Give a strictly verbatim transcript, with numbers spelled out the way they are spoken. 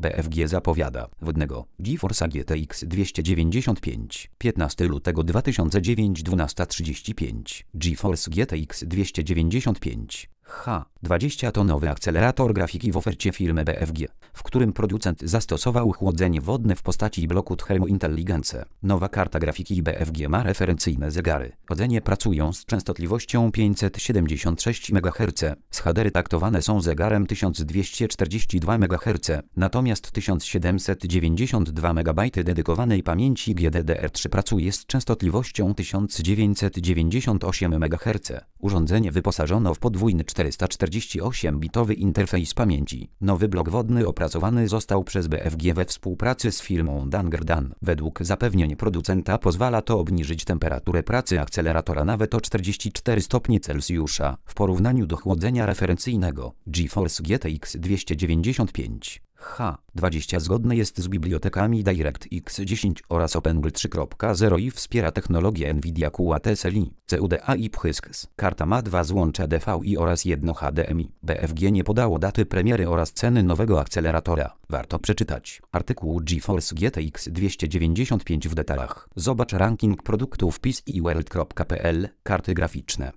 B F G zapowiada wodnego GeForce G T X dwieście dziewięćdziesiąt pięć. piętnastego lutego dwa tysiące dziewiątego, dwunasta trzydzieści pięć. GeForce G T X dwieście dziewięćdziesiąt pięć. H. dwudziestatonowy akcelerator grafiki w ofercie firmy B F G, w którym producent zastosował chłodzenie wodne w postaci bloku Thermo Intelligence. Nowa karta grafiki B F G ma referencyjne zegary. Chłodzenie pracują z częstotliwością pięćset siedemdziesiąt sześć megaherców. Schadery taktowane są zegarem tysiąc dwieście czterdzieści dwa megaherce, natomiast tysiąc siedemset dziewięćdziesiąt dwa megabajty dedykowanej pamięci G D D R trzy pracuje z częstotliwością tysiąc dziewięćset dziewięćdziesiąt osiem megaherców. Urządzenie wyposażono w podwójny czterysta czterdzieści osiem bitowy interfejs pamięci. Nowy blok wodny opracowany został przez B F G we współpracy z firmą Dangerdan. Według zapewnień producenta pozwala to obniżyć temperaturę pracy akceleratora nawet o czterdzieści cztery stopnie Celsjusza w porównaniu do chłodzenia referencyjnego GeForce G T X dwieście dziewięćdziesiąt pięć. H. dwadzieścia zgodne jest z bibliotekami DirectX dziesięć oraz OpenGL trzy kropka zero i wspiera technologię NVIDIA Q A T S L I, C U D A i P H Y S X. Karta ma dwa złącza D V I oraz jedno H D M I. B F G nie podało daty premiery oraz ceny nowego akceleratora. Warto przeczytać artykuł GeForce G T X dwieście dziewięćdziesiąt pięć w detalach. Zobacz ranking produktów P C i world kropka p l. Karty graficzne.